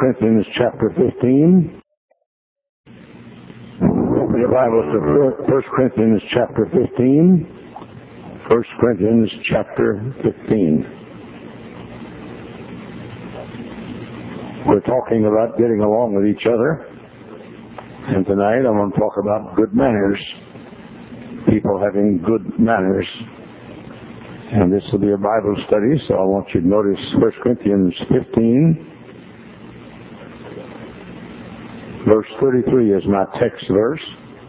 Corinthians chapter 15. Open your Bibles to 1 Corinthians chapter 15. 1 Corinthians chapter 15. We're talking about getting along with each other. And tonight I'm going to talk about good manners. People having good manners. And this will be a Bible study, so I want you to notice 1 Corinthians 15. Verse 33 is my text verse.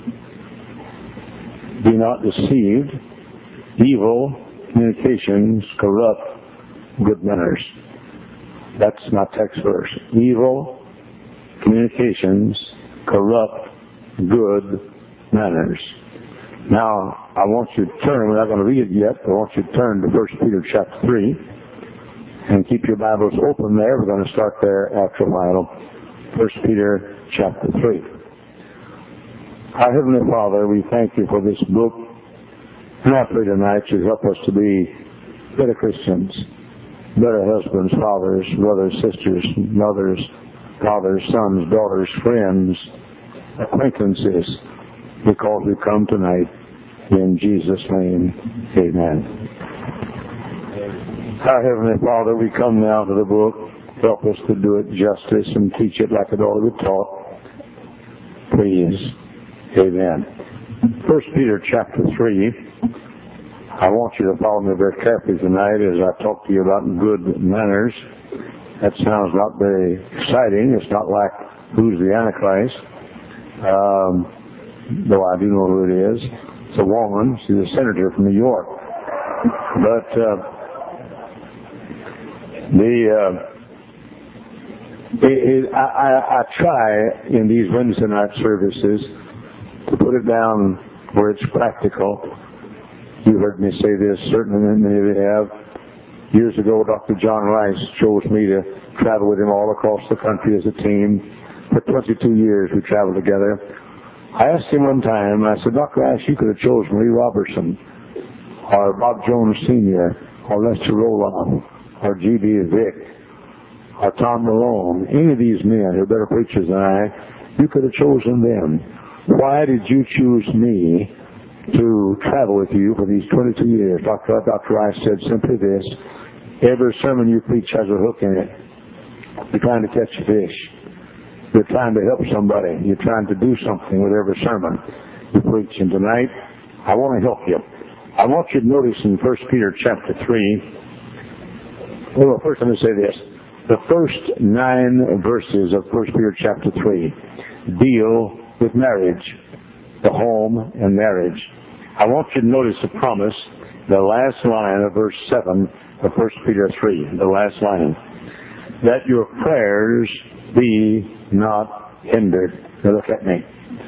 Be not deceived. Evil communications corrupt good manners. That's my text verse. Evil communications corrupt good manners. Now, I want you to turn, we're not going to read it yet, but I want you to turn to 1 Peter chapter 3 and keep your Bibles open there. We're going to start there after a while. 1 Peter chapter 3. Our Heavenly Father, we thank you for this book, and I pray tonight you help us to be better Christians, better husbands, fathers, brothers, sisters, mothers, fathers, sons, daughters, friends, acquaintances, because we come tonight in Jesus' name. Amen. Our Heavenly Father, we come now to the book. Help us to do it justice and teach it like it ought to be taught. Please. Amen. 1 Peter chapter 3. I want you to follow me very carefully tonight as I talk to you about good manners. That sounds not very exciting. It's not like who's the Antichrist. Though I do know who it is. It's a woman. She's a senator from New York. But I try in these Wednesday night services to put it down where it's practical. You heard me say this, certainly many of you have. Years ago, Dr. John Rice chose me to travel with him all across the country as a team. For 22 years we traveled together. I asked him one time, I said, Dr. Rice, you could have chosen Lee Robertson, or Bob Jones Sr., or Lester Roloff, or G.B. Vick, or Tom Malone, any of these men who are better preachers than I, you could have chosen them. Why did you choose me to travel with you for these 22 years? Dr. Rice said simply this: every sermon you preach has a hook in it. You're trying to catch a fish. You're trying to help somebody. You're trying to do something with every sermon you preach. And tonight, I want to help you. I want you to notice in 1 Peter chapter 3, well, first let me say this. The first 9 verses of 1 Peter chapter 3 deal with marriage, the home and marriage. I want you to notice the promise, the last line of verse 7 of 1 Peter 3, the last line, that your prayers be not hindered. Now look at me.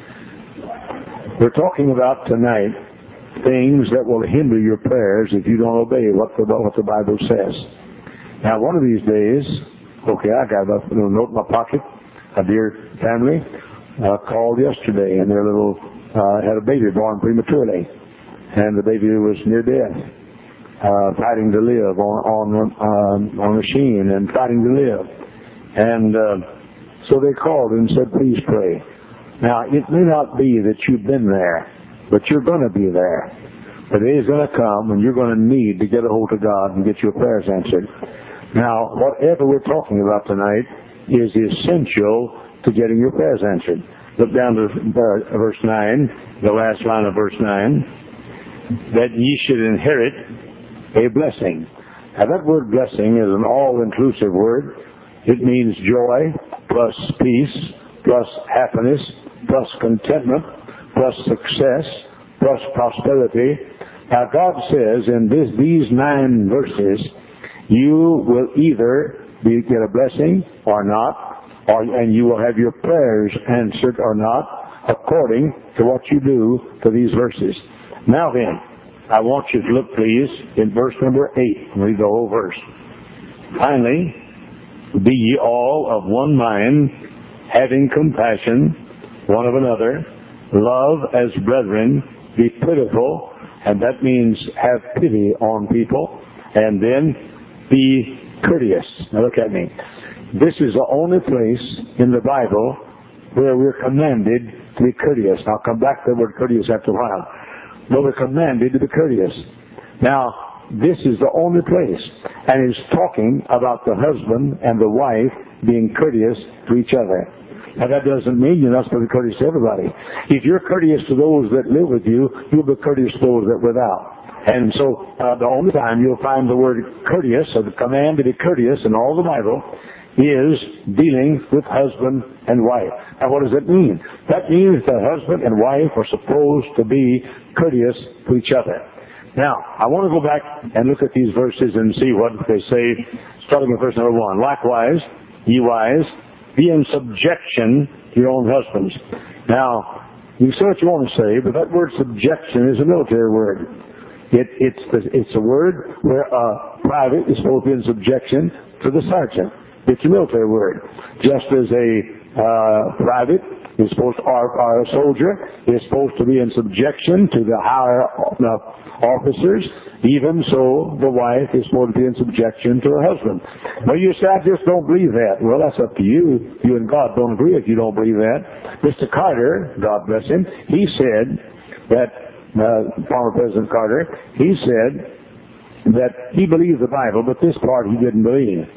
We're talking about tonight things that will hinder your prayers if you don't obey what the Bible says. Now, one of these days, I got a little note in my pocket. A dear family called yesterday, and their little had a baby born prematurely, and the baby was near death, fighting to live on a machine and fighting to live. And so they called and said, please pray. Now, it may not be that you've been there, but you're going to be there. The day is going to come when you're going to need to get a hold of God and get your prayers answered. Now, whatever we're talking about tonight is essential to getting your prayers answered. Look down to verse 9, the last line of verse 9, that ye should inherit a blessing. Now, that word blessing is an all-inclusive word. It means joy, plus peace, plus happiness, plus contentment, plus success, plus prosperity. Now, God says in these 9 verses, you will either get a blessing or not, and you will have your prayers answered or not, according to what you do to these verses. Now then, I want you to look, please, in verse number 8. Read the whole verse. Finally, be ye all of one mind, having compassion one of another, love as brethren, be pitiful, and that means have pity on people, and then be courteous. Now look at me. this is the only place in the Bible where we're commanded to be courteous. I'll come back to the word courteous after a while. But we're commanded to be courteous. Now, this is the only place. And it's talking about the husband and the wife being courteous to each other. Now, that doesn't mean you're not supposed to be courteous to everybody. If you're courteous to those that live with you, you'll be courteous to those that are without. And so, the only time you'll find the word courteous, or the command to be courteous in all the Bible, is dealing with husband and wife. Now, what does that mean? That means that husband and wife are supposed to be courteous to each other. Now, I want to go back and look at these verses and see what they say, starting with verse number 1. Likewise, ye wives, be in subjection to your own husbands. Now, you say what you want to say, but that word subjection is a military word. It's a word where a private is supposed to be in subjection to the sergeant. It's a military word. Just as a private is supposed to, or a soldier is supposed to be in subjection to the higher officers, even so the wife is supposed to be in subjection to her husband. Well, you say, I just don't believe that. Well, that's up to you. You and God don't agree if you don't believe that. Mr. Carter, God bless him, he said that, former President Carter, he said that he believed the Bible, but this part he didn't believe.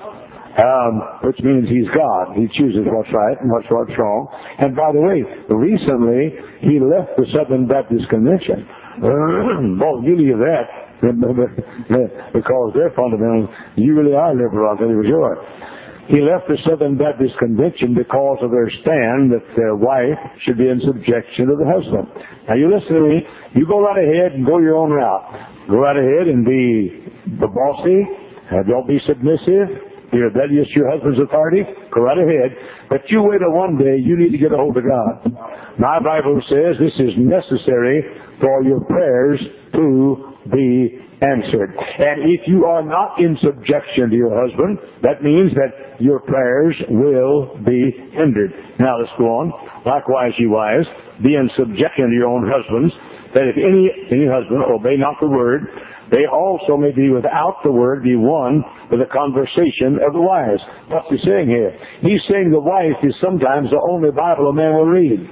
Which means he's God. He chooses what's right and what's wrong. And by the way, recently he left the Southern Baptist Convention. Well, you leave that because they're fundamental. You really are liberal, I'll tell you for sure. He left the Southern Baptist Convention because of their stand that their wife should be in subjection to the husband. Now you listen to me. You go right ahead and go your own route. Go right ahead and be the bossy. Don't be submissive. That is your husband's authority. Go right ahead. But you wait till one day you need to get a hold of God. My Bible says this is necessary for your prayers to be answered. And if you are not in subjection to your husband, that means that your prayers will be hindered. Now let's go on. Likewise, ye wives, be in subjection to your own husbands, that if any husband obey not the word, they also may be without the word be won with the conversation of the wives. What's he saying here? He's saying the wife is sometimes the only Bible a man will read.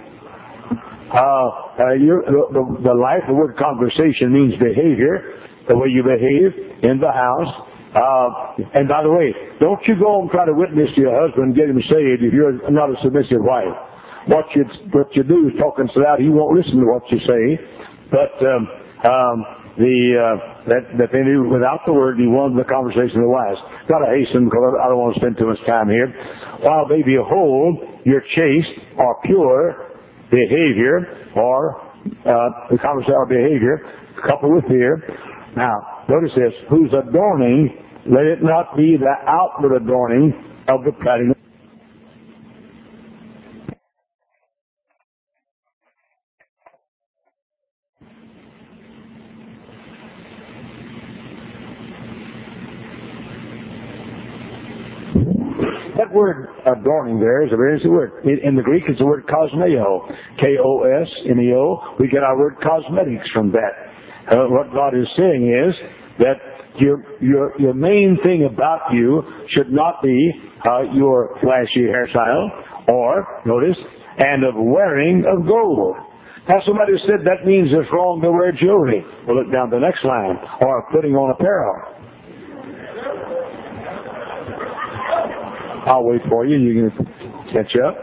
The word conversation means behavior, the way you behave in the house. And by the way, don't you go and try to witness to your husband and get him saved if you're not a submissive wife. What you do is talking so loud he won't listen to what you say. But that they knew without the word he won the conversation of the wives. Got to hasten because I don't want to spend too much time here. While they behold your chaste or pure behavior or the conversation or behavior coupled with fear. Now, notice this: whose adorning, let it not be the outward adorning of the padding. That word adorning there is a very interesting word. In the Greek, it's the word kosmeo. K-O-S-M-E-O. We get our word cosmetics from that. What God is saying is that your main thing about you should not be your flashy hairstyle or, notice, and of wearing of gold. Now somebody said that means it's wrong to wear jewelry. Well, look down the next line. Or putting on apparel. I'll wait for you. You can catch up.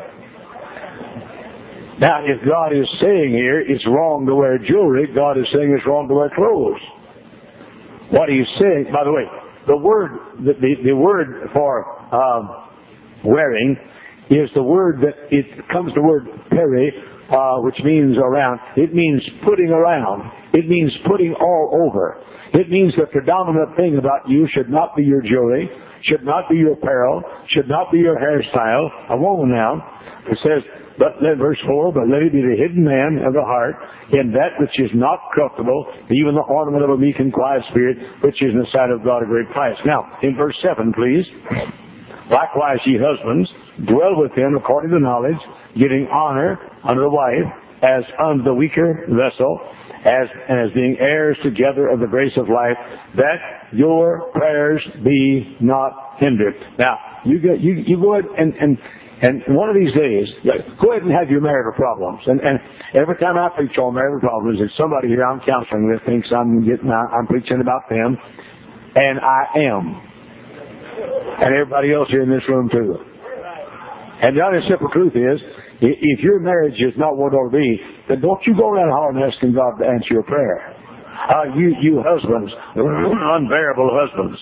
Now, if God is saying here it's wrong to wear jewelry, God is saying it's wrong to wear clothes. What he's saying, by the way, the word for wearing is the word that it comes the word peri, which means around. It means putting around. It means putting all over. It means the predominant thing about you should not be your jewelry, should not be your apparel, should not be your hairstyle. A woman now, it says, but verse 4, but let it be the hidden man of the heart, in that which is not corruptible, even the ornament of a meek and quiet spirit, which is in the sight of God a great price. Now, in verse 7, please. Likewise, ye husbands, dwell with him according to knowledge, giving honor unto the wife, as unto the weaker vessel, as being heirs together of the grace of life, that your prayers be not hindered. Now, you go ahead and one of these days, go ahead and have your marital problems. And every time I preach on marital problems, if somebody here I'm counseling with thinks I'm preaching about them, and I am. And everybody else here in this room too. And the honest simple truth is, if your marriage is not what it ought to be, then don't you go around hollering asking God to answer your prayer. You husbands, unbearable husbands,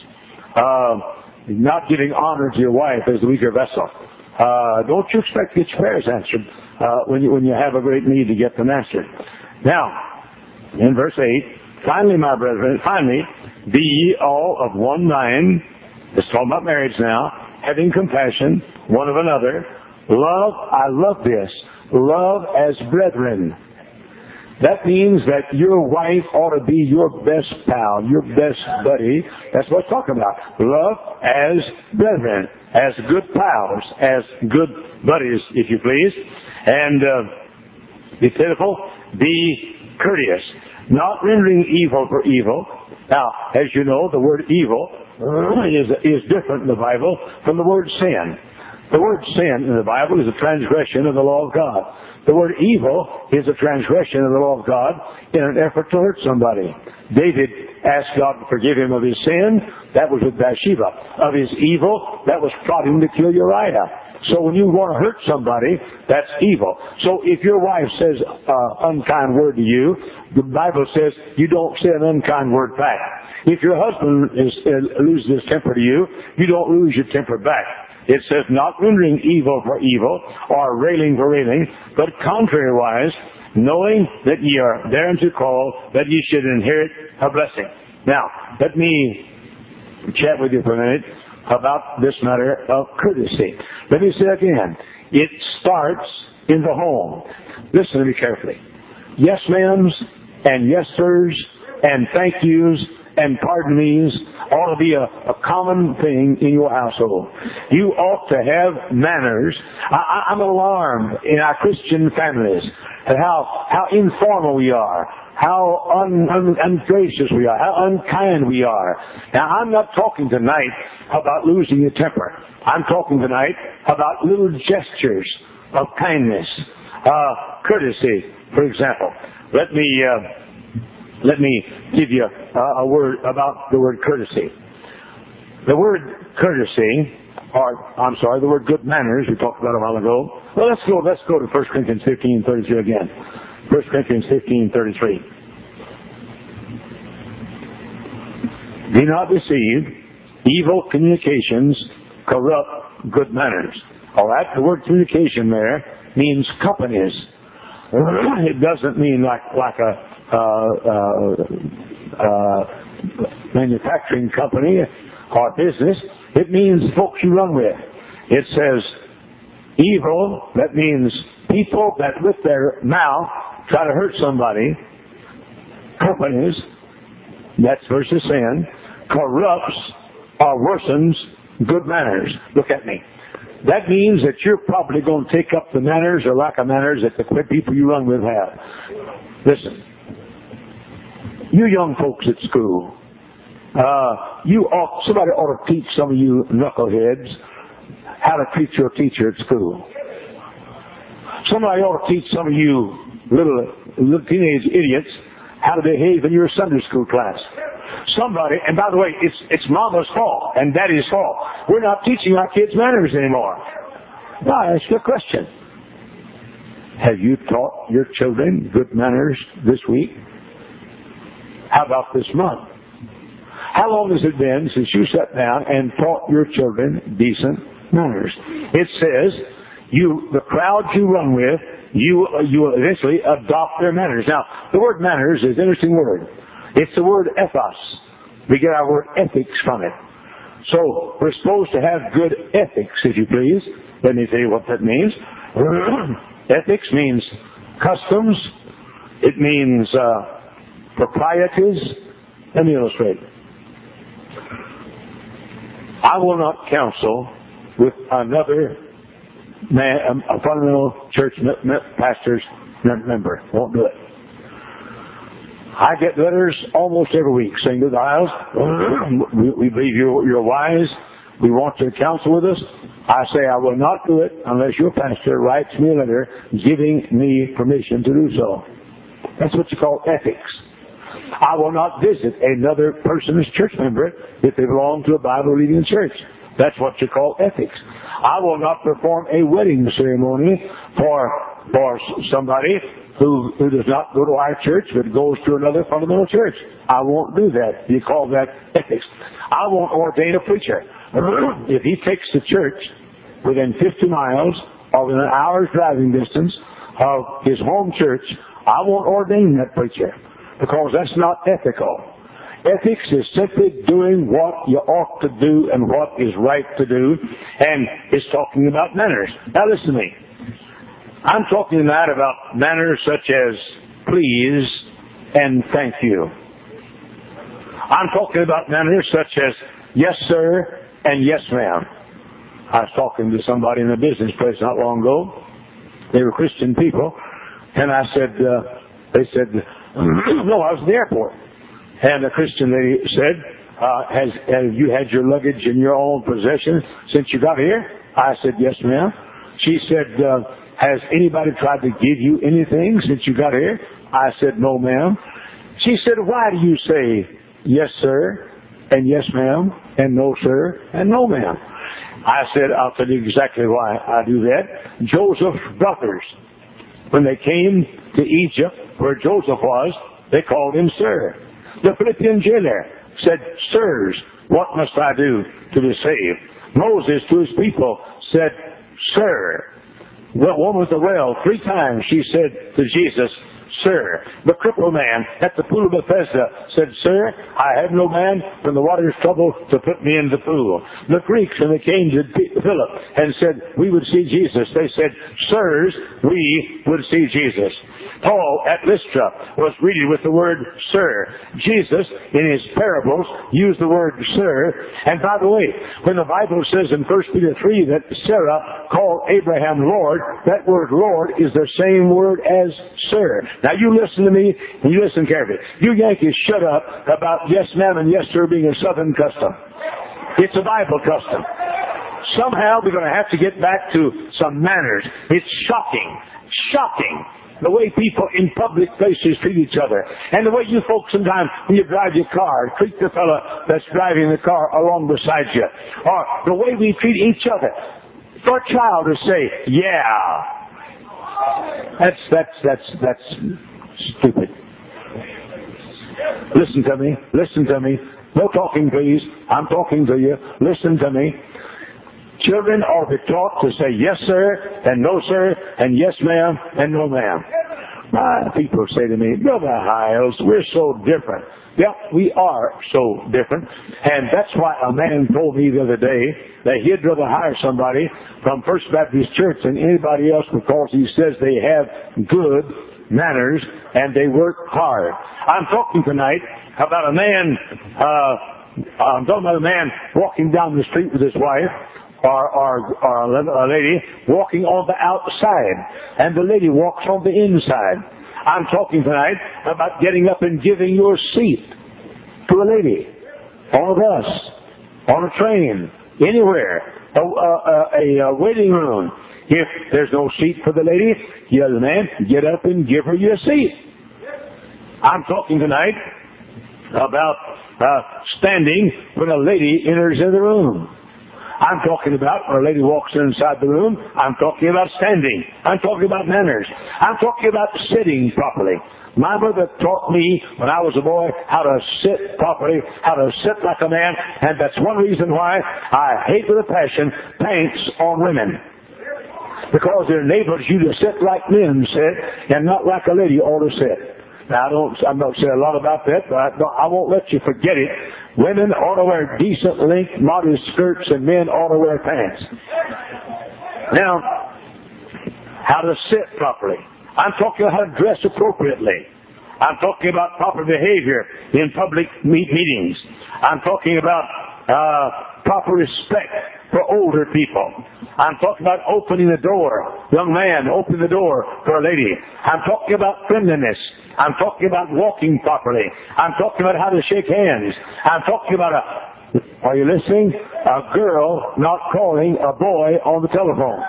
not giving honor to your wife as the weaker vessel. Don't you expect to get your prayers answered when you have a great need to get them answered. Now, in verse 8, finally, my brethren, be ye all of one mind. It's talking about marriage now. Having compassion one of another. Love, I love this. Love as brethren. That means that your wife ought to be your best pal, your best buddy. That's what it's talking about. Love as brethren, as good pals, as good buddies, if you please. And be pitiful, be courteous, not rendering evil for evil. Now, as you know, the word evil is different in the Bible from the word sin. The word sin in the Bible is a transgression of the law of God. The word evil is a transgression of the law of God in an effort to hurt somebody. David asked God to forgive him of his sin. That was with Bathsheba. Of his evil, that was plotting to kill Uriah. So when you want to hurt somebody, that's evil. So if your wife says unkind word to you, the Bible says you don't say an unkind word back. If your husband loses his temper to you, you don't lose your temper back. It says not rendering evil for evil or railing for railing, but contrariwise, knowing that ye are thereunto called, that ye should inherit a blessing. Now, let me chat with you for a minute about this matter of courtesy. Let me say again, it starts in the home. Listen to me carefully. Yes ma'ams and yes sirs and thank yous and pardon me's ought to be a common thing in your household. You ought to have manners. I'm alarmed in our Christian families at how informal we are, how ungracious we are, how unkind we are. Now, I'm not talking tonight about losing your temper. I'm talking tonight about little gestures of kindness, courtesy, for example. Let me give you a word about the word courtesy. The word courtesy, the word good manners, we talked about a while ago. Well, let's go to 1 Corinthians 15:33 again. 1 Corinthians 15:33. Be not deceived. Evil communications corrupt good manners. All right, the word communication there means companies. It doesn't mean like a manufacturing company or business. It means folks you run with. It says evil, that means people that with their mouth try to hurt somebody. Companies, that's versus sin, corrupts or worsens good manners. Look at me. That means that you're probably going to take up the manners or lack of manners that the people you run with have. Listen. You young folks at school, somebody ought to teach some of you knuckleheads how to treat your teacher at school. Somebody ought to teach some of you little teenage idiots how to behave in your Sunday school class. Somebody, and by the way, it's Mama's fault and Daddy's fault. We're not teaching our kids manners anymore. Now, I ask you a question. Have you taught your children good manners this week? How about this month? How long has it been since you sat down and taught your children decent manners? It says, the crowd you run with, you eventually adopt their manners. Now, the word manners is an interesting word. It's the word ethos. We get our word ethics from it. So, we're supposed to have good ethics, if you please. Let me tell you what that means. Ethics means customs. It means proprieties. Let me illustrate. I will not counsel with another man, a fundamental church pastor's member. Won't do it. I get letters almost every week saying to the aisles, we believe you're wise. We want you to counsel with us. I say I will not do it unless your pastor writes me a letter giving me permission to do so. That's what you call ethics. I will not visit another person's church member if they belong to a Bible-reading church. That's what you call ethics. I will not perform a wedding ceremony for somebody who does not go to our church but goes to another fundamental church. I won't do that. You call that ethics. I won't ordain a preacher. If he takes the church within 50 miles or within an hour's driving distance of his home church, I won't ordain that preacher because that's not ethical. Ethics is simply doing what you ought to do and what is right to do, and it's talking about manners. Now listen to me. I'm talking tonight about manners such as please and thank you. I'm talking about manners such as yes sir and yes ma'am. I was talking to somebody in a business place not long ago. They were Christian people, and I said, they said, no, I was in the airport. And the Christian lady said, have you had your luggage in your own possession since you got here? I said, yes, ma'am. She said, has anybody tried to give you anything since you got here? I said, no, ma'am. She said, why do you say yes, sir, and yes, ma'am, and no, sir, and no, ma'am? I said, I'll tell you exactly why I do that. Joseph's brothers, when they came to Egypt, where Joseph was, they called him sir. The Philippian jailer said, sirs, what must I do to be saved? Moses to his people said, sir. The woman with the well, 3 times she said to Jesus, sir. The crippled man at the pool of Bethesda said, sir, I have no man when the water is troubled to put me in the pool. The Greeks, when they came to Philip and said, we would see Jesus, they said, sirs, we would see Jesus. Paul at Lystra was greeted with the word sir. Jesus, in his parables, used the word sir. And by the way, when the Bible says in 1 Peter 3 that Sarah called Abraham Lord, that word Lord is the same word as sir. Now you listen to me, and you listen carefully. You Yankees shut up about yes ma'am and yes sir being a Southern custom. It's a Bible custom. Somehow we're going to have to get back to some manners. It's shocking the way people in public places treat each other. And the way you folks sometimes, when you drive your car, treat the fellow that's driving the car along beside you. Or the way we treat each other. For a child to say, yeah. That's stupid. Listen to me. No talking, please. I'm talking to you. Listen to me. Children are to be taught to say yes, sir, and no, sir, and yes, ma'am, and no, ma'am. People say to me, Brother Hiles, we're so different. Yeah, we are so different. And that's why a man told me the other day that he'd rather hire somebody from First Baptist Church than anybody else because he says they have good manners and they work hard. I'm talking tonight about a man, walking down the street with his wife, or a lady walking on the outside, and the lady walks on the inside. I'm talking tonight about getting up and giving your seat to a lady, on a bus, on a train, anywhere, a waiting room. If there's no seat for the lady, you as a man, get up and give her your seat. I'm talking tonight about standing when a lady enters in the room. I'm talking about when a lady walks inside the room. I'm talking about standing. I'm talking about manners. I'm talking about sitting properly. My mother taught me when I was a boy how to sit properly, how to sit like a man, and that's one reason why I hate with a passion pants on women. Because it enables you to sit like men sit and not like a lady ought to sit. Now, I'm not saying a lot about that, but I won't let you forget it. Women ought to wear decent length, modest skirts, and men ought to wear pants. Now, how to sit properly. I'm talking about how to dress appropriately. I'm talking about proper behavior in public meetings. I'm talking about proper respect for older people. I'm talking about opening the door. Young man, open the door for a lady. I'm talking about friendliness. I'm talking about walking properly. I'm talking about how to shake hands. I'm talking about are you listening? A girl not calling a boy on the telephone.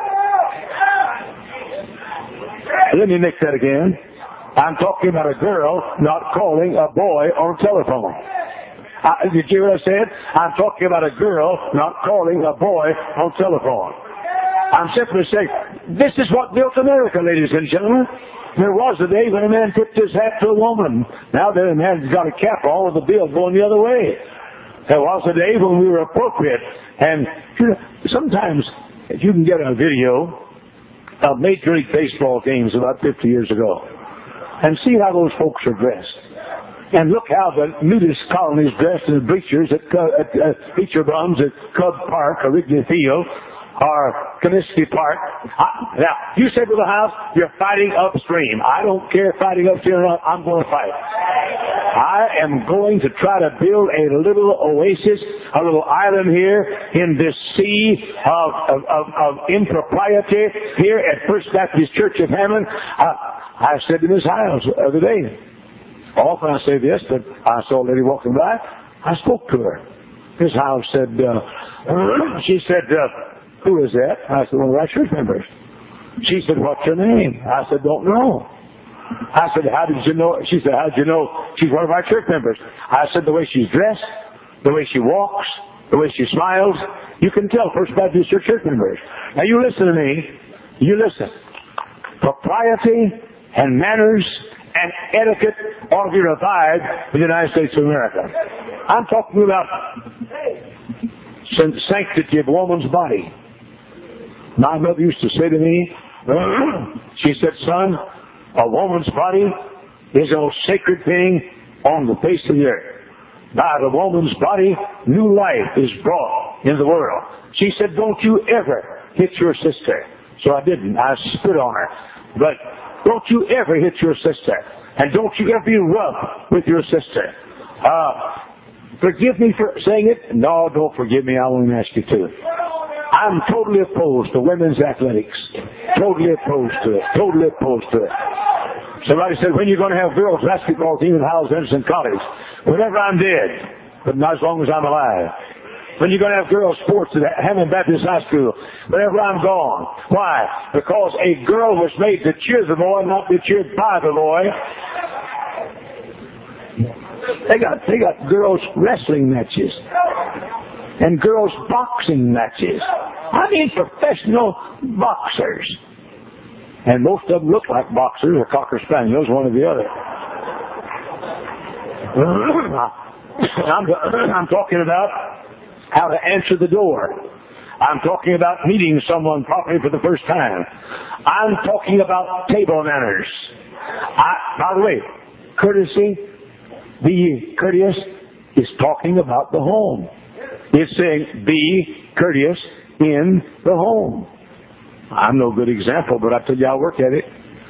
Let me make that again. I'm talking about a girl not calling a boy on the telephone. Did you hear what I said? I'm talking about a girl not calling a boy on the telephone. I'm simply saying, this is what built America, ladies and gentlemen. There was a day when a man tipped his hat to a woman. Now that a man's got a cap on with the bill going the other way. There was a day when we were appropriate. And sometimes, if you can get a video of Major League Baseball games about 50 years ago, and see how those folks are dressed. And look how the nudist colonies dressed in the bleachers at bleacher bums at Cub Park or Wrigley Field or Comiskey Park. Now, you say to the house, you're fighting upstream. I don't care fighting upstream or not. I'm going to fight. I am going to try to build a little oasis, a little island here in this sea of impropriety here at First Baptist Church of Hammond. I said to Miss Hiles the other day, often I say this, but I saw a lady walking by. I spoke to her. Miss Hiles said, she said, who is that? I said, one of our church members. She said, what's your name? I said, don't know. I said, how did you know? She said, how did you know she's one of our church members? I said, the way she's dressed, the way she walks, the way she smiles, you can tell First Baptist church members. Now you listen to me. You listen. Propriety and manners and etiquette ought to be revived in the United States of America. I'm talking about sanctity of a woman's body. My mother used to say to me, she said, son, a woman's body is the most sacred thing on the face of the earth. By the woman's body, new life is brought in the world. She said, don't you ever hit your sister. So I didn't. I spit on her. But don't you ever hit your sister. And don't you ever be rough with your sister. Forgive me for saying it? No, don't forgive me. I won't ask you to. I'm totally opposed to women's athletics. Totally opposed to it. Totally opposed to it. Somebody said, when are you going to have girls basketball team at Howells Anderson College? Whenever I'm dead, but not as long as I'm alive. When are you going to have girls sports at Hammond Baptist High School? Whenever I'm gone. Why? Because a girl was made to cheer the boy, not be cheered by the boy. They got girls wrestling matches. And girls boxing matches. I mean professional boxers. And most of them look like boxers or Cocker Spaniels, one or the other. I'm talking about how to answer the door. I'm talking about meeting someone properly for the first time. I'm talking about table manners. By the way, courtesy, be courteous, is talking about the home. It's saying, be courteous in the home. I'm no good example, but I tell you, I'll work at it.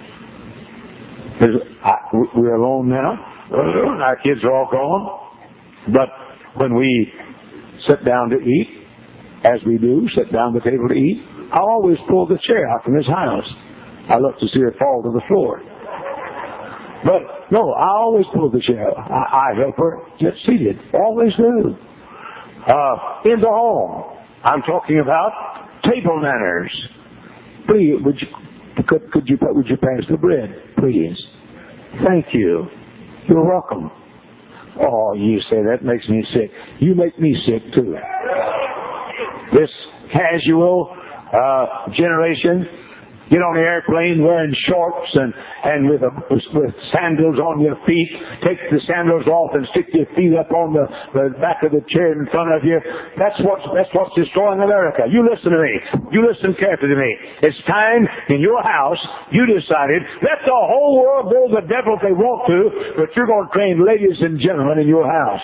We're alone now. Our kids are all gone. But when we sit down to eat, as we do, sit down at the table to eat, I always pull the chair out from his house. I love to see her fall to the floor. But, no, I always pull the chair. I help her get seated. Always do. In the home, I'm talking about table manners. Please, would you pass the bread, please? Thank you. You're welcome. Oh, you say that makes me sick. You make me sick too. This casual generation, get on the airplane wearing shorts and with sandals on your feet, take the sandals off and stick your feet up on the back of the chair in front of you. That's what's destroying America. You listen to me. You listen carefully to me. It's time in your house you decided, let the whole world go to the devil if they want to, but you're going to train ladies and gentlemen in your house.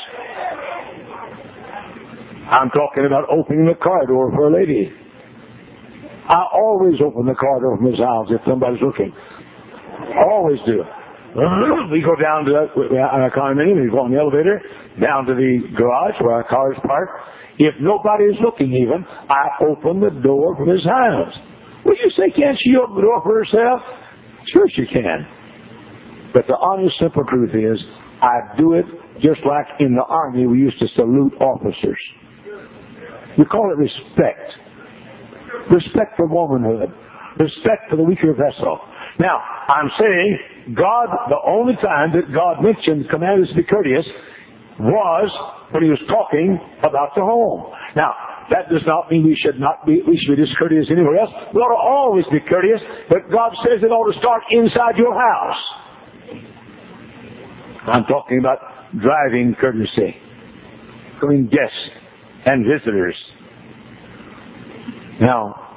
I'm talking about opening the car door for a lady. I always open the car door from his house if somebody's looking. I always do. We go down to our condominium, we go on the elevator, down to the garage where our car is parked. If nobody is looking even, I open the door from his house. Well, you say, can't she open the door for herself? Sure she can. But the honest, simple truth is, I do it just like in the army we used to salute officers. We call it respect. Respect for womanhood. Respect for the weaker vessel. Now, I'm saying God, the only time that God mentioned commandments to be courteous was when he was talking about the home. Now, that does not mean we should be discourteous anywhere else. We ought to always be courteous, but God says it ought to start inside your house. I'm talking about driving courtesy, between guests and visitors. Now,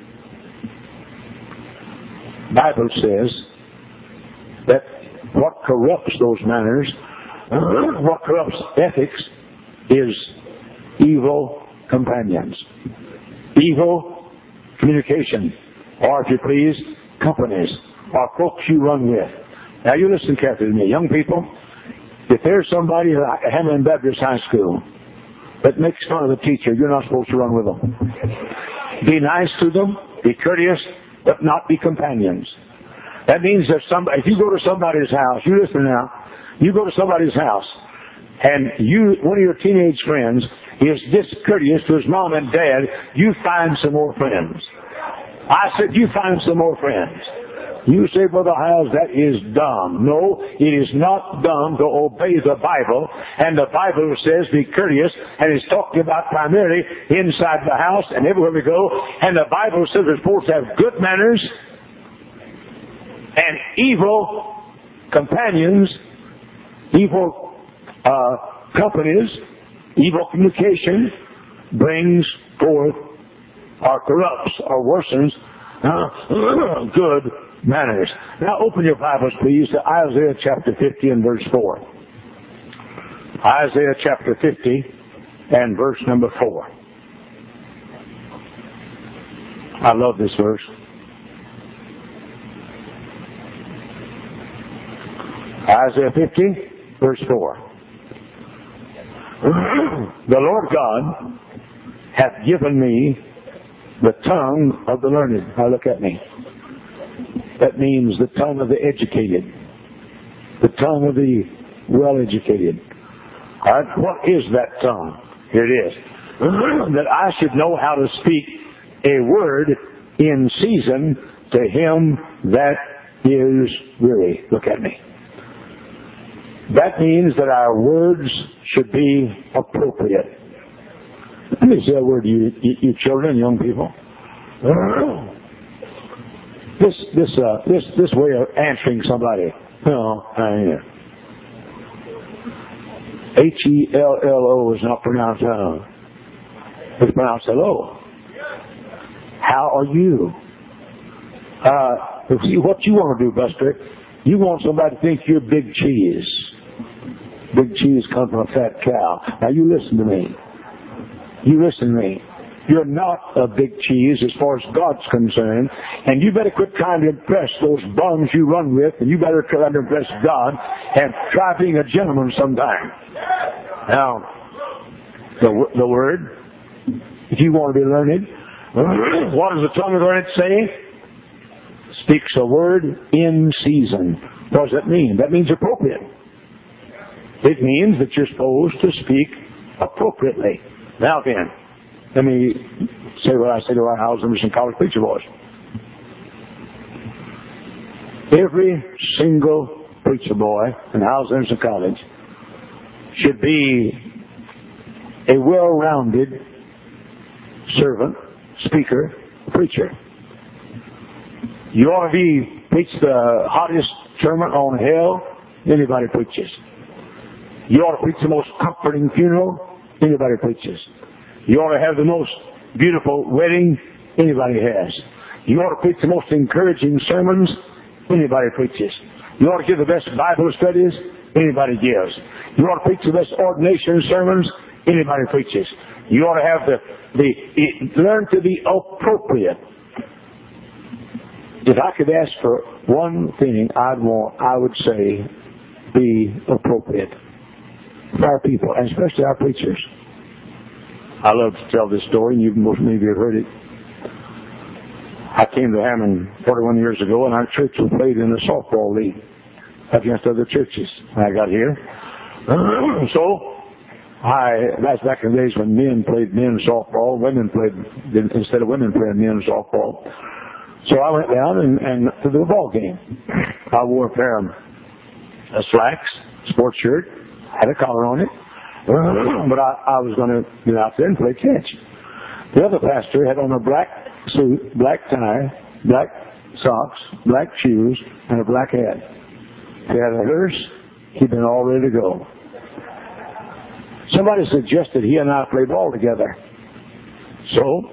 the Bible says that what corrupts those manners, what corrupts ethics, is evil companions, evil communication, or if you please, companies, or folks you run with. Now you listen carefully to me, young people. If there's somebody at Hamlin Baptist High School that makes fun of the teacher, you're not supposed to run with them. Be nice to them, be courteous, but not be companions. That means that if you go to somebody's house, you listen now, you go to somebody's house, and one of your teenage friends is discourteous to his mom and dad, you find some more friends. I said, you find some more friends. You say, Brother Hiles, that is dumb. No, it is not dumb to obey the Bible. And the Bible says be courteous, and it's talking about primarily inside the house and everywhere we go. And the Bible says we're supposed to have good manners, and evil companions, evil companies, evil communication brings forth or corrupts or worsens good manners. Now open your Bibles, please, to Isaiah chapter 50 and verse 4. Isaiah chapter 50 and verse number 4. I love this verse. Isaiah 50, verse 4. The Lord God hath given me the tongue of the learned. Now look at me. That means the tongue of the educated, the tongue of the well-educated. All right, what is that tongue? Here it is. That I should know how to speak a word in season to him that is weary. Look at me. That means that our words should be appropriate. Let me say a word to you children, young people. This way of answering somebody. Hello is not pronounced hello. It's pronounced hello. How are you? What you want to do, Buster? You want somebody to think you're big cheese. Big cheese comes from a fat cow. Now you listen to me. You listen to me. You're not a big cheese as far as God's concerned, and you better quit trying to impress those bums you run with, and you better try to impress God, and try being a gentleman sometime. Now, the word, if you want to be learned, what does the tongue of the learned say? Speaks a word in season. What does that mean? That means appropriate. It means that you're supposed to speak appropriately. Now then, let me say what I say to our Howells and college preacher boys. Every single preacher boy in Howells and College should be a well-rounded servant, speaker, preacher. You ought to preach the hottest sermon on hell anybody preaches. You ought to preach the most comforting funeral anybody preaches. You ought to have the most beautiful wedding anybody has. You ought to preach the most encouraging sermons anybody preaches. You ought to give the best Bible studies anybody gives. You ought to preach the best ordination sermons anybody preaches. You ought to have learn to be appropriate. If I could ask for one thing I would say be appropriate for our people, and especially our preachers. I love to tell this story, and you most maybe have heard it. I came to Hammond 41 years ago, and our church was played in a softball league against other churches. I got here. That's back in the days when men played men's softball, instead of women playing men's softball. So I went down and to the ball game. I wore a pair of slacks, sports shirt, had a collar on it, but I was going to get out there and play catch. The other pastor had on a black suit, black tie, black socks, black shoes, and a black hat. He had a hearse. He'd been all ready to go. Somebody suggested he and I play ball together. So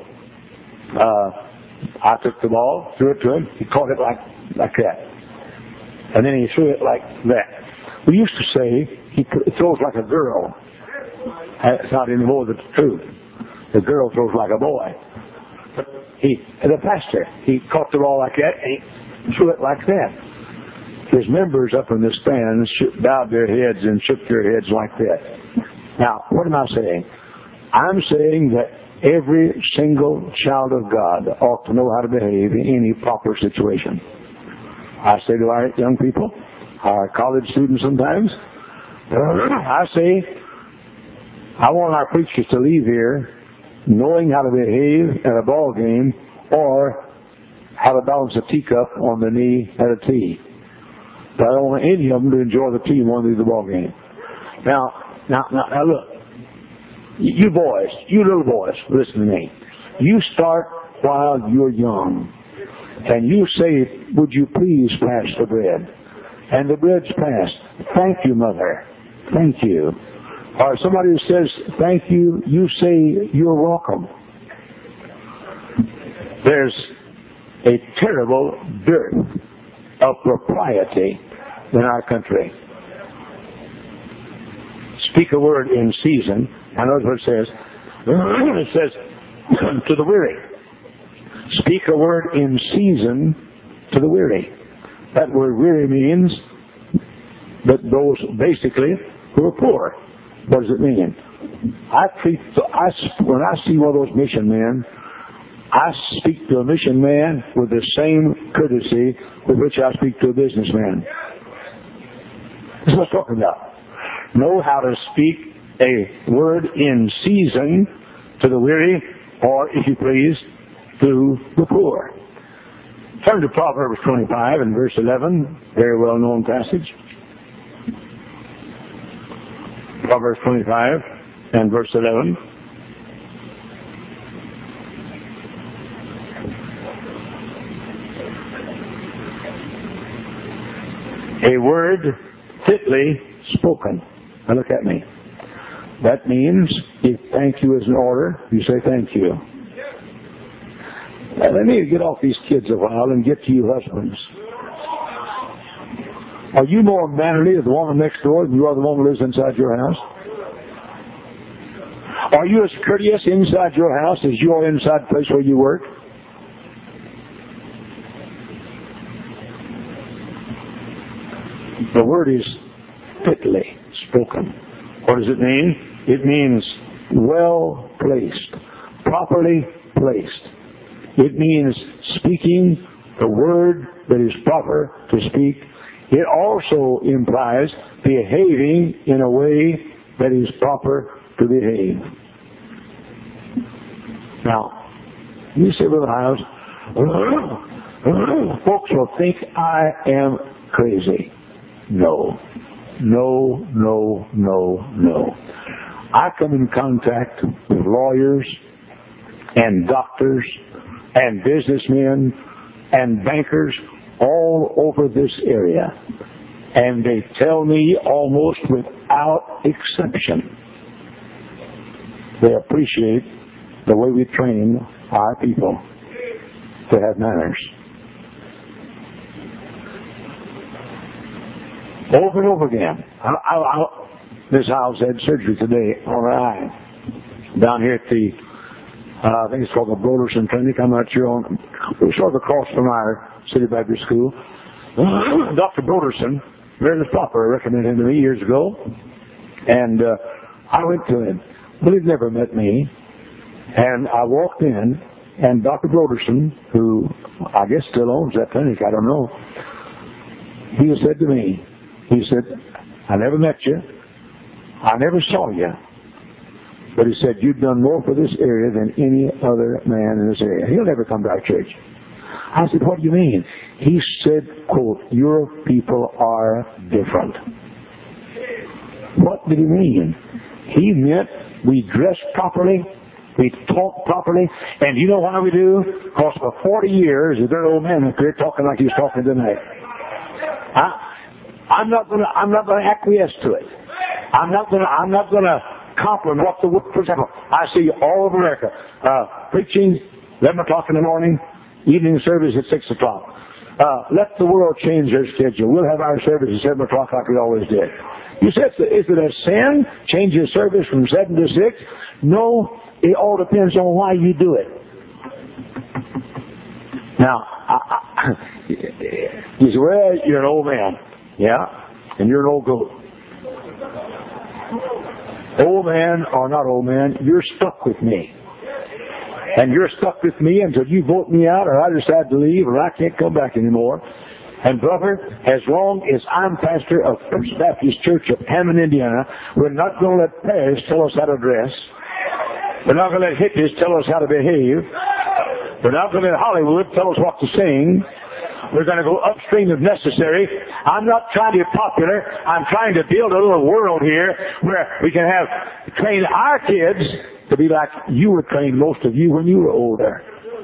I took the ball, threw it to him. He caught it like that. And then he threw it like that. We used to say he throws like a girl. It's not anymore the truth. The girl throws like a boy. But the pastor, he caught the ball like that and he threw it like that. His members up in the stands bowed their heads and shook their heads like that. Now, what am I saying? I'm saying that every single child of God ought to know how to behave in any proper situation. I say to our young people, our college students sometimes, I say, I want our preachers to leave here knowing how to behave at a ball game or how to balance a teacup on the knee at a tee. But I don't want any of them to enjoy the team more than the ball game. Now look, you boys, you little boys, listen to me. You start while you're young. And you say, would you please pass the bread? And the bread's passed. Thank you, Mother. Thank you. Or somebody who says, thank you, you say, you're welcome. There's a terrible dearth of propriety in our country. Speak a word in season. I know what it says. It says, to the weary. Speak a word in season to the weary. That word weary means that those basically who are poor. What does it mean? When I see one of those mission men, I speak to a mission man with the same courtesy with which I speak to a businessman. That's what I'm talking about. Know how to speak a word in season to the weary, or, if you please, to the poor. Turn to Proverbs 25 and verse 11, very well-known passage. Proverbs 25 and verse 11. A word fitly spoken. Now look at me. That means if thank you is in order, you say thank you. Now, let me get off these kids a while and get to you husbands. Are you more mannerly than the woman next door than you are the one who lives inside your house? Are you as courteous inside your house as you are inside the place where you work? The word is fitly spoken. What does it mean? It means well placed, properly placed. It means speaking the word that is proper to speak. It also implies behaving in a way that is proper to behave. Now, you say, Brother Hiles, folks will think I am crazy. No. I come in contact with lawyers and doctors and businessmen and bankers all over this area. And they tell me almost without exception, they appreciate the way we train our people to have manners. Over and over again. Miss Howes had surgery today on her eye. Down here at the, I think it's called the Broderson Clinic. I'm not sure. We're sort of across from our City Baptist School. Dr. Broderson, Meredith Popper recommended him to me years ago. And I went to him. Well, he'd never met me. And I walked in, and Dr. Broderson, who I guess still owns that clinic, I don't know, he said to me, he said, I never met you, I never saw you, but he said, you've done more for this area than any other man in this area. He'll never come to our church. I said, what do you mean? He said, quote, your people are different. What did he mean? He meant we dress properly, we talk properly, and you know why we do? Because for 40 years, there's an old man up there talking like he's talking tonight. I'm not going to acquiesce to it. I'm not going to compliment what the word. For example, I see all of America preaching 11 o'clock in the morning, evening service at 6 o'clock. Let the world change their schedule. We'll have our service at 7 o'clock like we always did. You said, is it a sin? Change your service from 7 to 6? No, it all depends on why you do it. Now, you say, well, you're an old man. Yeah, and you're an old goat. Old man or not old man, you're stuck with me. And you're stuck with me until you vote me out or I decide to leave or I can't come back anymore. And brother, as long as I'm pastor of First Baptist Church of Hammond, Indiana, we're not going to let Paris tell us how to dress. We're not going to let hippies tell us how to behave. We're not going to let Hollywood tell us what to sing. We're going to go upstream if necessary. I'm not trying to be popular. I'm trying to build a little world here where we can train our kids to be like you were trained, most of you, when you were older.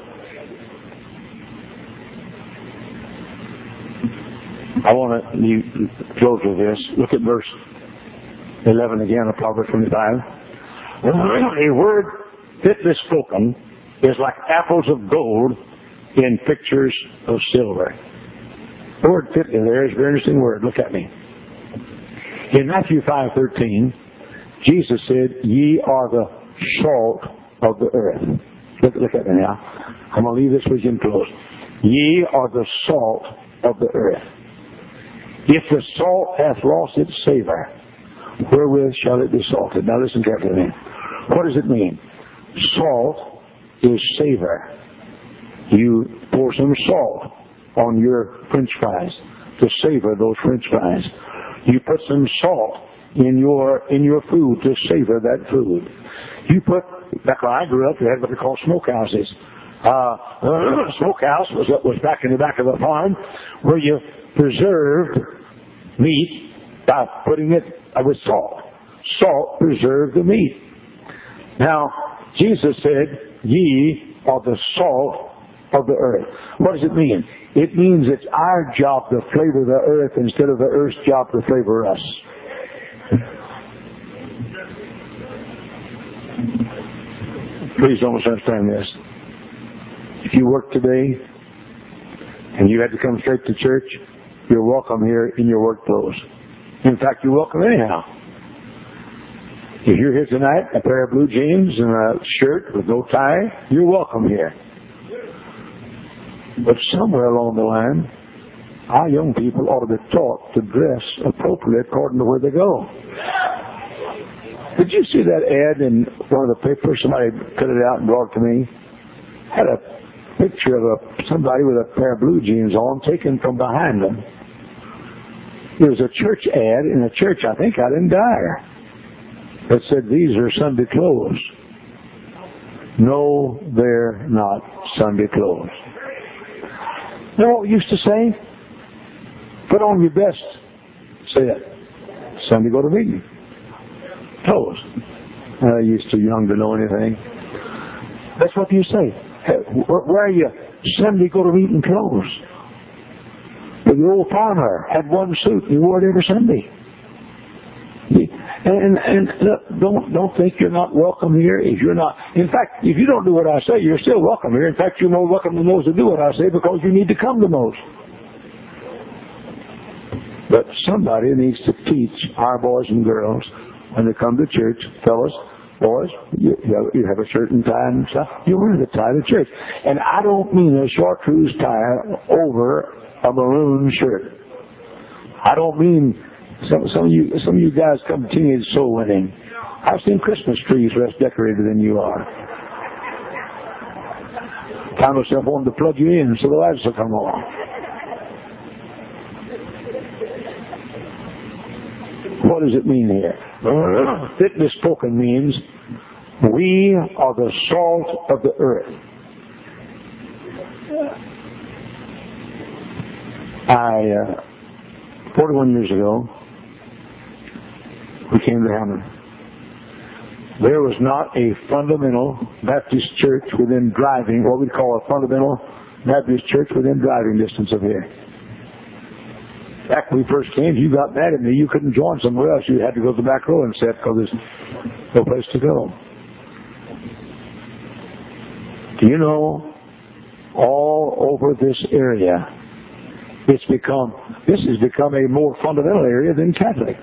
I want to close with this. Look at verse 11 again of Proverbs 25. A word fitly spoken is like apples of gold in pictures of silver. The word fitly there is a very interesting word. Look at me. In Matthew 5:13, Jesus said, ye are the salt of the earth. Look at me now. I'm going to leave this with you in close. Ye are the salt of the earth. If the salt hath lost its savor, wherewith shall it be salted? Now listen carefully to me. What does it mean? Salt is savor. You pour some salt on your French fries to savor those French fries. You put some salt in your food to savor that food. You put, back when I grew up, we had what they call smokehouses. Smokehouse was back in the back of the farm where you preserved meat by putting it with salt. Salt preserved the meat. Now, Jesus said, ye are the salt of the earth. What does it mean? It means it's our job to flavor the earth instead of the earth's job to flavor us. Please don't misunderstand this. If you work today and you had to come straight to church, you're welcome here in your work clothes. In fact, you're welcome anyhow. If you're here tonight, a pair of blue jeans and a shirt with no tie, you're welcome here. But somewhere along the line, our young people ought to be taught to dress appropriately according to where they go. Did you see that ad in one of the papers? Somebody cut it out and brought it to me. Had a picture of somebody with a pair of blue jeans on, taken from behind them. It was a church ad in a church, I think, out in Dyer, that said, these are Sunday clothes. No, they're not Sunday clothes. You know what we used to say? Put on your best. Say it. Sunday go to meeting. Clothes. You're too young to know anything. That's what you say. Hey, where are you? Sunday go to meeting clothes. But the old farmer had one suit. He wore it every Sunday. And don't think you're not welcome here if you're not. In fact, if you don't do what I say, you're still welcome here. In fact, you're more welcome than those that do what I say because you need to come to most. But somebody needs to teach our boys and girls when they come to church, fellas, boys, you have a shirt and tie and stuff. You wear the tie to church. And I don't mean a chartreuse tie over a maroon shirt. I don't mean some of you guys come to teenage soul winning. I've seen Christmas trees less decorated than you are. found myself wanting to plug you in so the lights will come on. What does it mean here? Fitly spoken means we are the salt of the earth. 41 years ago, we came to Hammond. There was not a fundamental Baptist church within driving, what we call a fundamental Baptist church within driving distance of here. Back when we first came, you got mad at me. You couldn't join somewhere else. You had to go to the back row and sit because there's no place to go. Do you know, all over this area, this has become a more fundamental area than Catholic.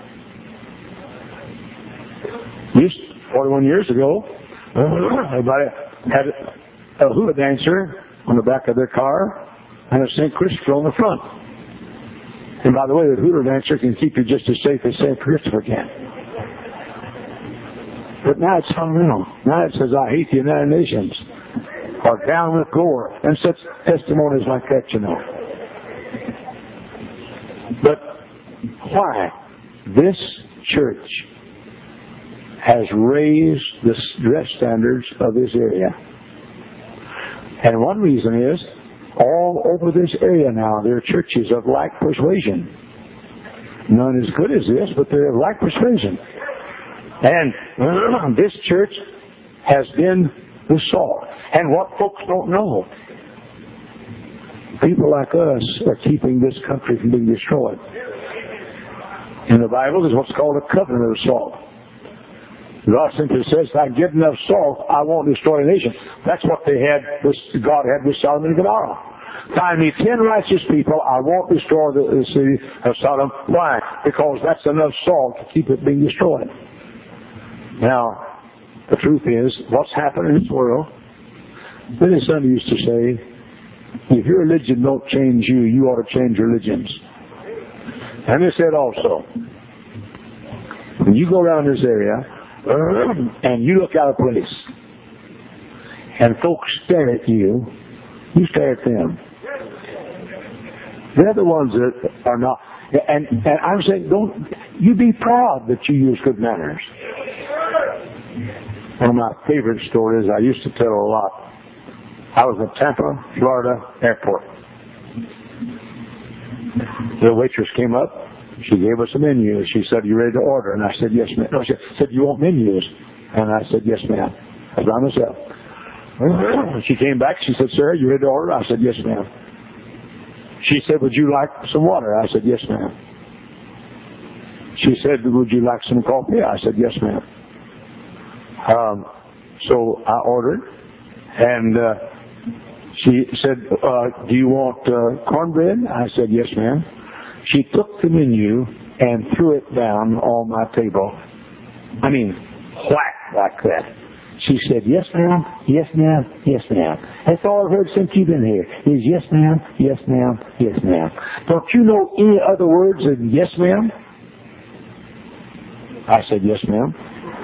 41 years ago, everybody had a hula dancer on the back of their car and a St. Christopher on the front. And by the way, the hula dancer can keep you just as safe as St. Christopher can. But now it's fundamental. Now it says, I hate the United Nations, or down with Gore, and such testimonies like that, you know. But why? This church has raised the dress standards of this area. And one reason is, all over this area now, there are churches of like persuasion. None as good as this, but they're of like persuasion. And this church has been the salt. And what folks don't know, people like us are keeping this country from being destroyed. In the Bible, there's what's called a covenant of salt. God simply says, if I get enough salt, I won't destroy a nation. That's what God had with Sodom and Gomorrah. Find me 10 righteous people, I won't destroy the city of Sodom. Why? Because that's enough salt to keep it being destroyed. Now, the truth is, what's happened in this world, Billy Sunday used to say, if your religion don't change you, you ought to change religions. And he said also, when you go around this area, and you look out of place, and folks stare at you, you stare at them. They're the ones that are not. And I'm saying, don't you be proud that you use good manners. One of my favorite stories I used to tell a lot. I was at Tampa, Florida airport. The waitress came up. She gave us a menu. She said, you ready to order? And I said, yes, ma'am. No, she said, you want menus? And I said, yes, ma'am. I was by myself. She came back. She said, sir, you ready to order? I said, yes, ma'am. She said, would you like some water? I said, yes, ma'am. She said, would you like some coffee? I said, yes, ma'am. So I ordered, and she said, do you want cornbread? I said, yes, ma'am. She took the menu and threw it down on my table. I mean, whack like that. She said, yes, ma'am, yes, ma'am, yes, ma'am. That's all I've heard since you've been here, is yes, ma'am, yes, ma'am, yes, ma'am. Don't you know any other words than yes, ma'am? I said, yes, ma'am.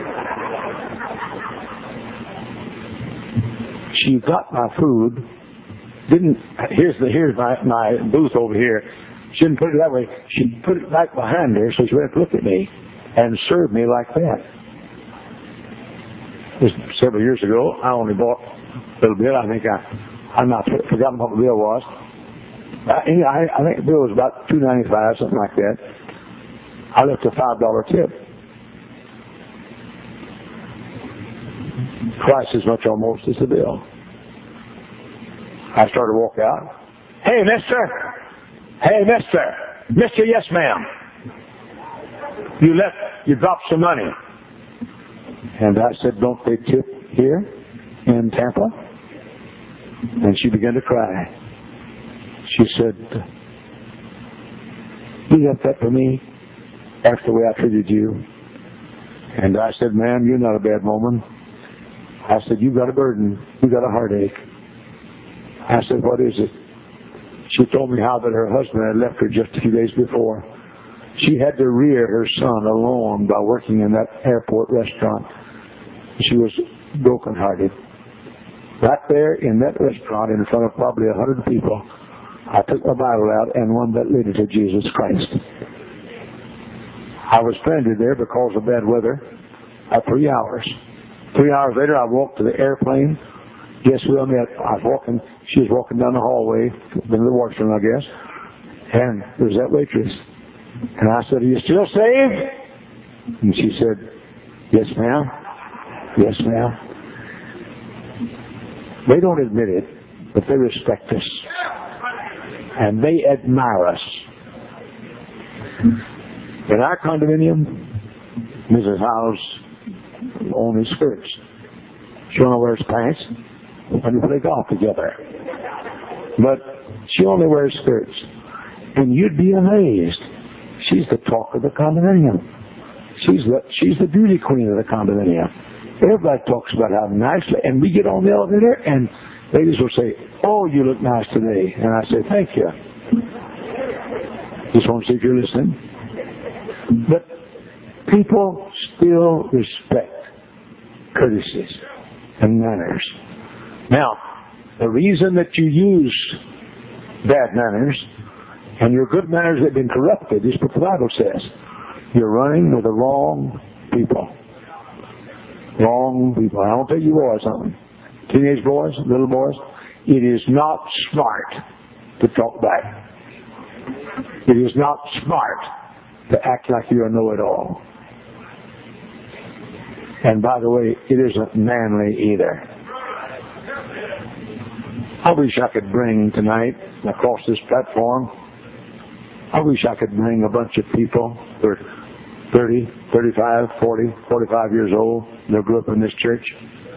She got my food, here's my booth over here. She didn't put it that way. She put it back behind her so she wouldn't look at me and served me like that. This several years ago, I only bought a little bit. I think I'm not forgotten what the bill was. I think the bill was about $2.95, something like that. I left a $5 tip. Twice as much almost as the bill. I started to walk out. Hey, mister! Hey, mister! Mister, yes, ma'am. You dropped some money. And I said, don't they tip here in Tampa? And she began to cry. She said, you left that for me after the way I treated you. And I said, ma'am, you're not a bad woman. I said, you got a burden. You got a heartache. I said, what is it? She told me how that her husband had left her just a few days before. She had to rear her son alone by working in that airport restaurant. She was brokenhearted. Right there in that restaurant in front of probably 100 people, I took my Bible out and won that lady to Jesus Christ. I was stranded there because of bad weather for 3 hours. 3 hours later, I walked to the airplane. Guess who I met? She was walking down the hallway, in the washroom, I guess, and there was that waitress. And I said, "Are you still saved?" And she said, "Yes, ma'am. Yes, ma'am." They don't admit it, but they respect us. And they admire us. In our condominium, Mrs. House only skirts. She only wears pants when we play golf together. But she only wears skirts. And you'd be amazed. She's the talk of the condominium. She's the beauty queen of the condominium. Everybody talks about how nicely, and we get on the elevator, and ladies will say, "Oh, you look nice today." And I say, "Thank you. Just want to see if you're listening." But people still respect courtesies and manners. Now, the reason that you use bad manners and your good manners have been corrupted is what the Bible says. You're running with the wrong people. Wrong people. I don't tell you boys something. Teenage boys, little boys, it is not smart to talk back. It is not smart to act like you're a know-it-all. And by the way, it isn't manly either. I wish I could bring tonight, across this platform, I wish I could bring a bunch of people who are 30, 35, 40, 45 years old. They grew up in this church.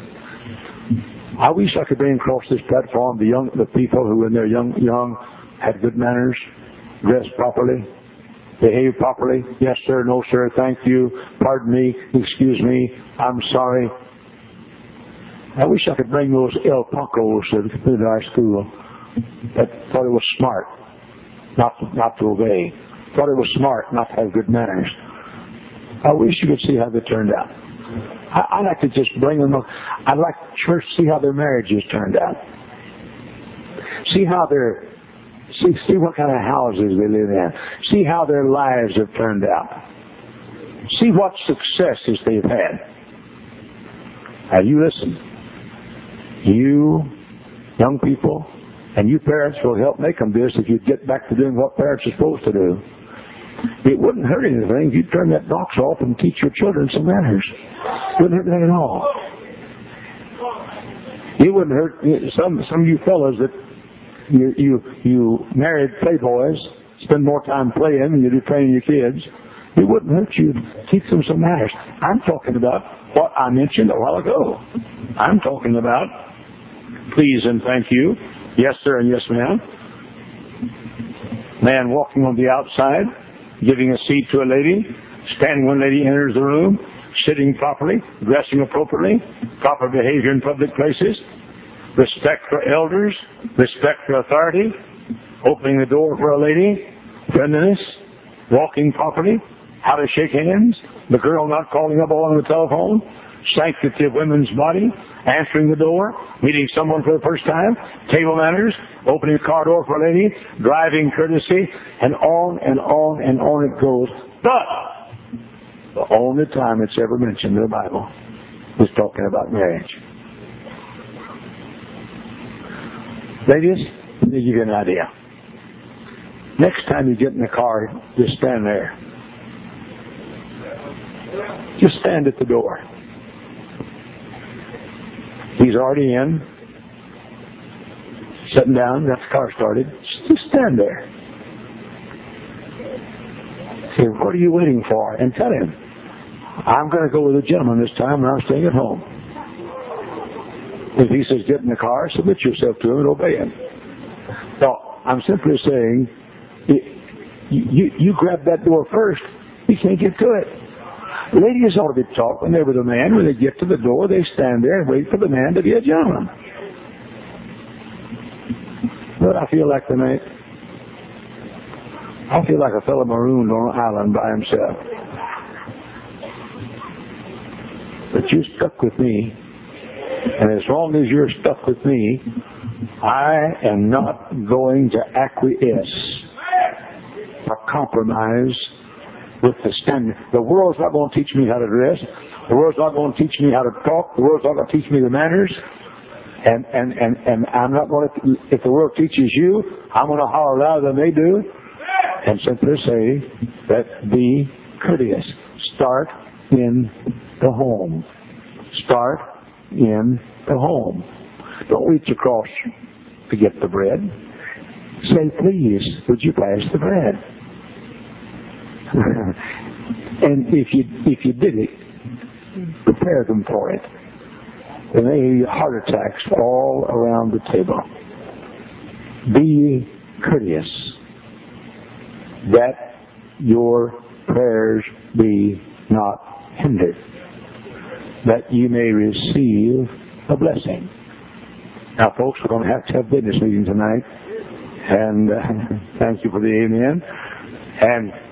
I wish I could bring across this platform the people who when they're young had good manners, dressed properly, behaved properly. Yes, sir, no, sir, thank you, pardon me, excuse me, I'm sorry. I wish I could bring those El Puncos that come into our school that thought it was smart not to obey, thought it was smart not to have good manners. I wish you could see how they turned out. I'd like to just bring them up. I'd like church to see how their marriages turned out. See how see what kind of houses they live in. See how their lives have turned out. See what successes they've had. Now you listen. You young people and you parents will help make them this if you get back to doing what parents are supposed to do. It wouldn't hurt anything if you turn that box off and teach your children some manners. It wouldn't hurt anything at all. It wouldn't hurt some of you fellas that you married playboys, spend more time playing than you do training your kids. It wouldn't hurt you to teach them some manners. I'm talking about what I mentioned a while ago. I'm talking about please and thank you, yes sir and yes ma'am. Man walking on the outside, giving a seat to a lady, standing when a lady enters the room, sitting properly, dressing appropriately, proper behavior in public places, respect for elders, respect for authority, opening the door for a lady, friendliness, walking properly, how to shake hands, the girl not calling up on the telephone, sanctity of women's body, answering the door, meeting someone for the first time, table manners, opening the car door for a lady, driving courtesy, and on and on and on it goes. But the only time it's ever mentioned in the Bible is talking about marriage. Ladies, let me give you an idea. Next time you get in the car, just stand there. Just stand at the door. He's already in, sitting down, got the car started. Just stand there. Say, what are you waiting for? And tell him, I'm going to go with a gentleman this time and I'm staying at home. If he says get in the car, submit yourself to him and obey him. No, I'm simply saying, you grab that door first, you can't get to it. Ladies ought to be taught when they're with a man, when they get to the door, they stand there and wait for the man to be a gentleman. But I feel like tonight, I feel like a fellow marooned on an island by himself. But you stuck with me. And as long as you're stuck with me, I am not going to acquiesce or compromise with the standard. The world's not going to teach me how to dress. The world's not going to teach me how to talk. The world's not going to teach me the manners. And I'm not going to, if the world teaches you, I'm going to holler louder than they do and simply say that be courteous. Start in the home. Start in the home. Don't reach across to get the bread. Say, please, would you pass the bread? And if you did it, prepare them for it. There may be heart attacks all around the table. Be courteous, that your prayers be not hindered, that you may receive a blessing. Now, folks, we're going to have business meeting tonight, and thank you for the amen. And